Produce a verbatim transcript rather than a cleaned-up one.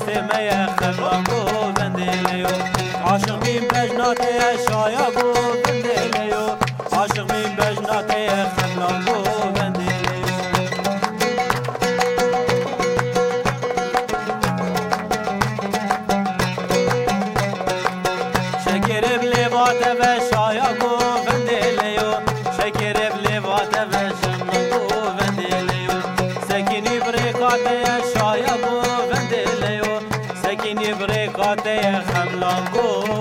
فاطمه خملان گووندلیو عاشق مین بجنات شایا گووندلیو عاشق مین بجنات خملان گووندلیو شکر بلیوات و شایا گووندلیو شکر بلیوات و شملان گووندلیو سکینی بریکات شایا گووندلیو سکینی بریکات خملان گو